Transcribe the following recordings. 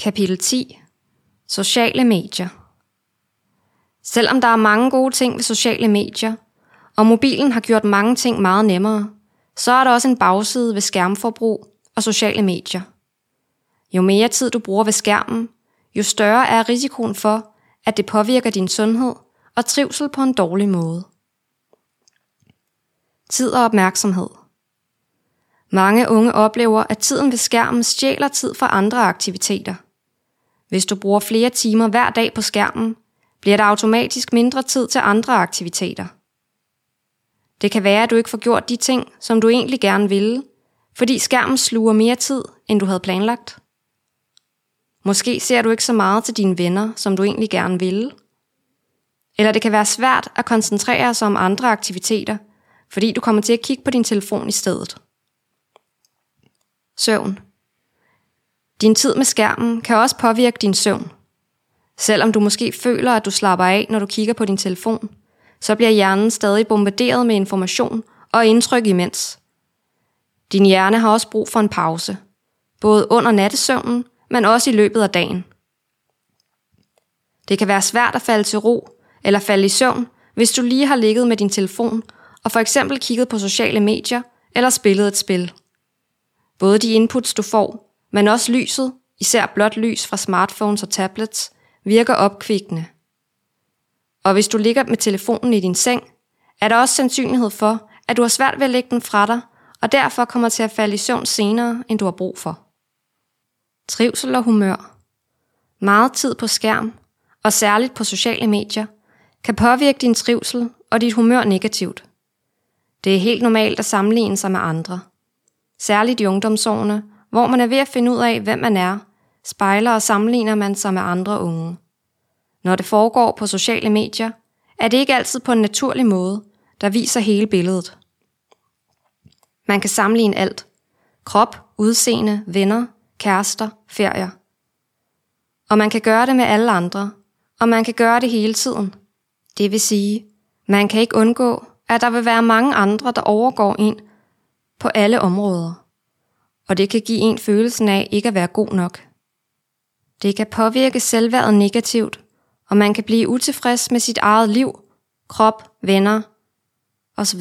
Kapitel 10. Sociale medier. Selvom der er mange gode ting ved sociale medier, og mobilen har gjort mange ting meget nemmere, så er der også en bagside ved skærmforbrug og sociale medier. Jo mere tid du bruger ved skærmen, jo større er risikoen for, at det påvirker din sundhed og trivsel på en dårlig måde. Tid og opmærksomhed. Mange unge oplever, at tiden ved skærmen stjæler tid fra andre aktiviteter. Hvis du bruger flere timer hver dag på skærmen, bliver der automatisk mindre tid til andre aktiviteter. Det kan være, at du ikke får gjort de ting, som du egentlig gerne ville, fordi skærmen sluger mere tid, end du havde planlagt. Måske ser du ikke så meget til dine venner, som du egentlig gerne ville. Eller det kan være svært at koncentrere sig om andre aktiviteter, fordi du kommer til at kigge på din telefon i stedet. Søvn. Din tid med skærmen kan også påvirke din søvn. Selvom du måske føler, at du slapper af, når du kigger på din telefon, så bliver hjernen stadig bombarderet med information og indtryk imens. Din hjerne har også brug for en pause, både under nattesøvnen, men også i løbet af dagen. Det kan være svært at falde til ro eller falde i søvn, hvis du lige har ligget med din telefon og for eksempel kigget på sociale medier eller spillet et spil. Både de inputs, du får, men også lyset, især blåt lys fra smartphones og tablets, virker opkvikkende. Og hvis du ligger med telefonen i din seng, er der også sandsynlighed for, at du har svært ved at lægge den fra dig, og derfor kommer til at falde i søvn senere, end du har brug for. Trivsel og humør. Meget tid på skærm, og særligt på sociale medier, kan påvirke din trivsel og dit humør negativt. Det er helt normalt at sammenligne sig med andre. Særligt i ungdomsårene, hvor man er ved at finde ud af, hvem man er, spejler og sammenligner man sig med andre unge. Når det foregår på sociale medier, er det ikke altid på en naturlig måde, der viser hele billedet. Man kan sammenligne alt. Krop, udseende, venner, kærester, ferier. Og man kan gøre det med alle andre, og man kan gøre det hele tiden. Det vil sige, man kan ikke undgå, at der vil være mange andre, der overgår en på alle områder. Og det kan give en følelsen af ikke at være god nok. Det kan påvirke selvværdet negativt, og man kan blive utilfreds med sit eget liv, krop, venner osv.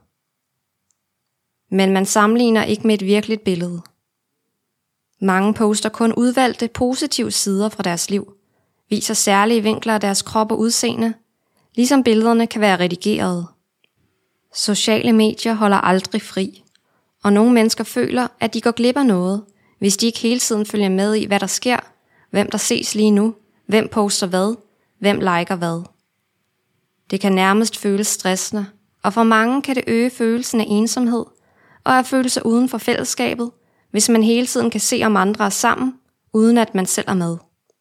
Men man sammenligner ikke med et virkeligt billede. Mange poster kun udvalgte positive sider fra deres liv, viser særlige vinkler af deres krop og udseende, ligesom billederne kan være redigerede. Sociale medier holder aldrig fri, og nogle mennesker føler, at de går glip af noget, hvis de ikke hele tiden følger med i, hvad der sker, hvem der ses lige nu, hvem poster hvad, hvem liker hvad. Det kan nærmest føles stressende, og for mange kan det øge følelsen af ensomhed og at føle sig uden for fællesskabet, hvis man hele tiden kan se om andre er sammen, uden at man selv er med.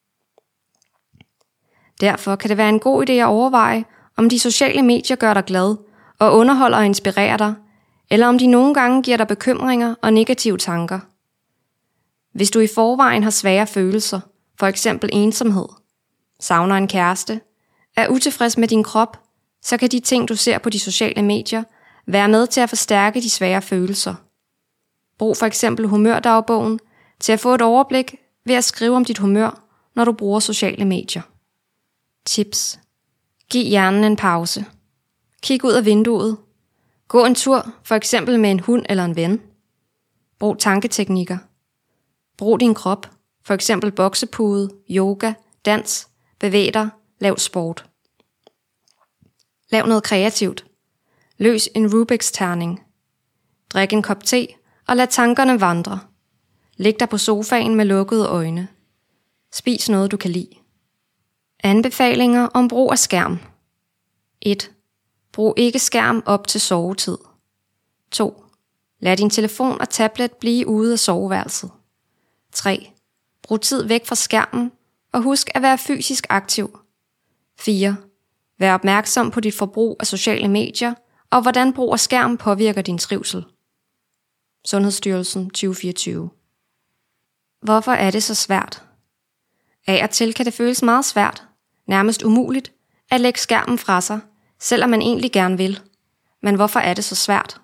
Derfor kan det være en god idé at overveje, om de sociale medier gør dig glad og underholder og inspirerer dig, eller om de nogle gange giver dig bekymringer og negative tanker. Hvis du i forvejen har svære følelser, for eksempel ensomhed, savner en kæreste, er utilfreds med din krop, så kan de ting, du ser på de sociale medier, være med til at forstærke de svære følelser. Brug for eksempel humørdagbogen til at få et overblik ved at skrive om dit humør, når du bruger sociale medier. Tips. Giv hjernen en pause. Kig ud af vinduet. Gå en tur, for eksempel med en hund eller en ven. Brug tanketeknikker. Brug din krop, for eksempel boksepude, yoga, dans, bevæg dig, lav sport. Lav noget kreativt. Løs en Rubik's terning. Drik en kop te og lad tankerne vandre. Læg dig på sofaen med lukkede øjne. Spis noget, du kan lide. Anbefalinger om brug af skærm. 1. Brug ikke skærm op til sovetid. 2. Lad din telefon og tablet blive ude af soveværelset. 3. Brug tid væk fra skærmen, og husk at være fysisk aktiv. 4. Vær opmærksom på dit forbrug af sociale medier, og hvordan brug af skærm påvirker din trivsel. Sundhedsstyrelsen 2024. Hvorfor er det så svært? Af og til kan det føles meget svært, nærmest umuligt, at lægge skærmen fra sig, selvom man egentlig gerne vil. Men hvorfor er det så svært?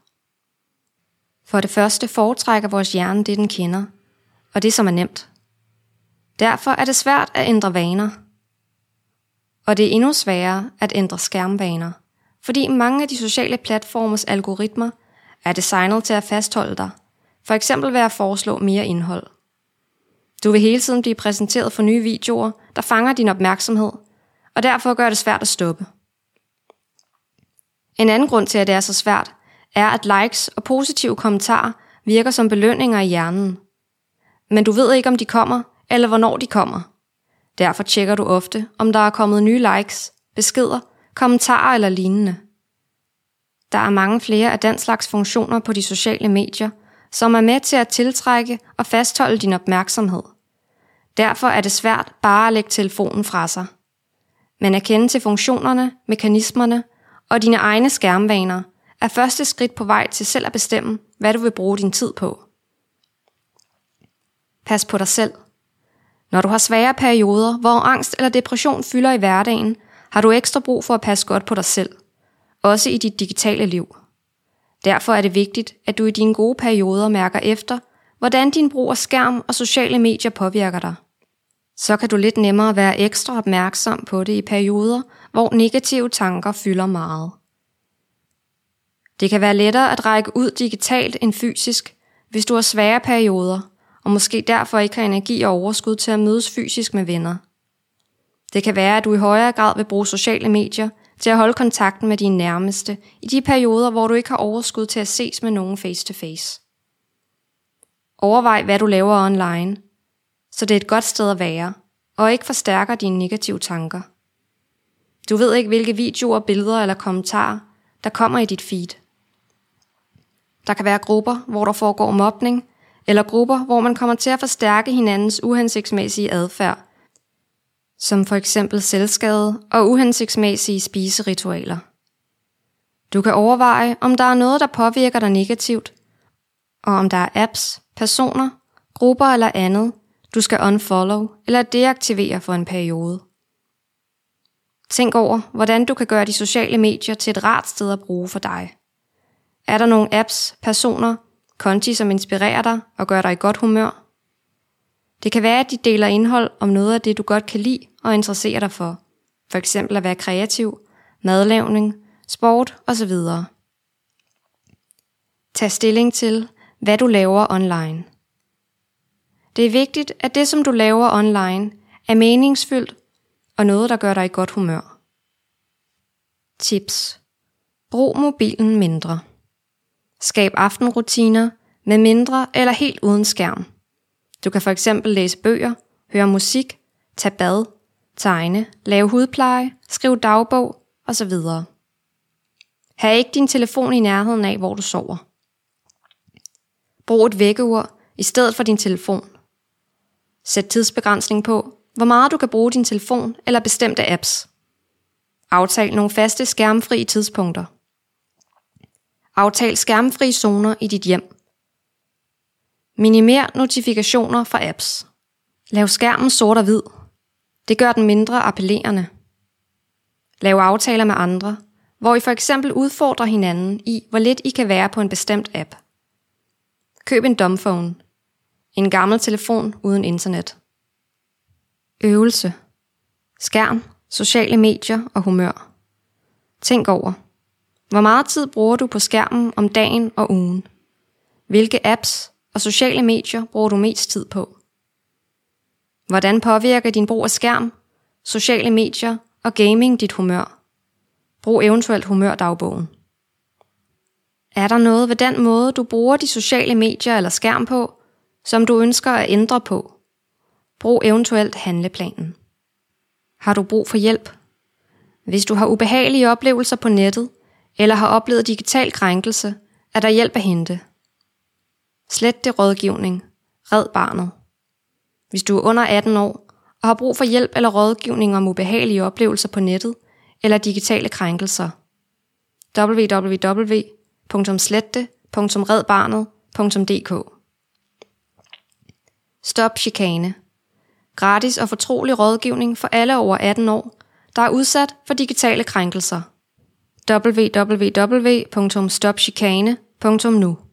For det første foretrækker vores hjerne det, den kender, og det som er nemt. Derfor er det svært at ændre vaner. Og det er endnu sværere at ændre skærmvaner, fordi mange af de sociale platformers algoritmer er designet til at fastholde dig, for eksempel ved at foreslå mere indhold. Du vil hele tiden blive præsenteret for nye videoer, der fanger din opmærksomhed, og derfor gør det svært at stoppe. En anden grund til, at det er så svært, er, at likes og positive kommentarer virker som belønninger i hjernen. Men du ved ikke, om de kommer, eller hvornår de kommer. Derfor tjekker du ofte, om der er kommet nye likes, beskeder, kommentarer eller lignende. Der er mange flere af den slags funktioner på de sociale medier, som er med til at tiltrække og fastholde din opmærksomhed. Derfor er det svært bare at lægge telefonen fra sig. Men at kende til funktionerne, mekanismerne og dine egne skærmvaner er første skridt på vej til selv at bestemme, hvad du vil bruge din tid på. Pas på dig selv. Når du har svære perioder, hvor angst eller depression fylder i hverdagen, har du ekstra brug for at passe godt på dig selv, også i dit digitale liv. Derfor er det vigtigt, at du i dine gode perioder mærker efter, hvordan din brug af skærm og sociale medier påvirker dig. Så kan du lidt nemmere være ekstra opmærksom på det i perioder, hvor negative tanker fylder meget. Det kan være lettere at række ud digitalt end fysisk, hvis du har svære perioder, og måske derfor ikke har energi og overskud til at mødes fysisk med venner. Det kan være, at du i højere grad vil bruge sociale medier til at holde kontakten med dine nærmeste i de perioder, hvor du ikke har overskud til at ses med nogen face to face. Overvej, hvad du laver online, så det er et godt sted at være, og ikke forstærker dine negative tanker. Du ved ikke, hvilke videoer, billeder eller kommentarer, der kommer i dit feed. Der kan være grupper, hvor der foregår mobning, eller grupper, hvor man kommer til at forstærke hinandens uhensigtsmæssige adfærd, som for eksempel selvskade og uhensigtsmæssige spiseritualer. Du kan overveje, om der er noget, der påvirker dig negativt, og om der er apps, personer, grupper eller andet, du skal unfollow eller deaktivere for en periode. Tænk over, hvordan du kan gøre de sociale medier til et rart sted at bruge for dig. Er der nogle apps, personer, konti, som inspirerer dig og gør dig i godt humør? Det kan være, at de deler indhold om noget af det, du godt kan lide og interessere dig for. For eksempel at være kreativ, madlavning, sport osv. Tag stilling til, hvad du laver online. Det er vigtigt, at det, som du laver online, er meningsfyldt og noget, der gør dig i godt humør. Tips. Brug mobilen mindre. Skab aftenrutiner med mindre eller helt uden skærm. Du kan for eksempel læse bøger, høre musik, tage bad, tegne, lave hudpleje, skrive dagbog osv. Ha' ikke din telefon i nærheden af, hvor du sover. Brug et vækkeur i stedet for din telefon. Sæt tidsbegrænsning på, hvor meget du kan bruge din telefon eller bestemte apps. Aftal nogle faste skærmfri tidspunkter. Aftal skærmfri zoner i dit hjem. Minimer notifikationer fra apps. Lav skærmen sort og hvid. Det gør den mindre appellerende. Lav aftaler med andre, hvor I for eksempel udfordrer hinanden i, hvor lidt I kan være på en bestemt app. Køb en dumbphone. En gammel telefon uden internet. Øvelse. Skærm, sociale medier og humør. Tænk over. Hvor meget tid bruger du på skærmen om dagen og ugen? Hvilke apps og sociale medier bruger du mest tid på? Hvordan påvirker din brug af skærm, sociale medier og gaming dit humør? Brug eventuelt humørdagbogen. Er der noget ved den måde, du bruger de sociale medier eller skærm på, som du ønsker at ændre på? Brug eventuelt handleplanen. Har du brug for hjælp? Hvis du har ubehagelige oplevelser på nettet, eller har oplevet digital krænkelse, er der hjælp at hente. Slet det rådgivning. Red Barnet. Hvis du er under 18 år og har brug for hjælp eller rådgivning om ubehagelige oplevelser på nettet eller digitale krænkelser. www.slette.redbarnet.dk. Stop chikane. Gratis og fortrolig rådgivning for alle over 18 år, der er udsat for digitale krænkelser. www.stopchikane.nu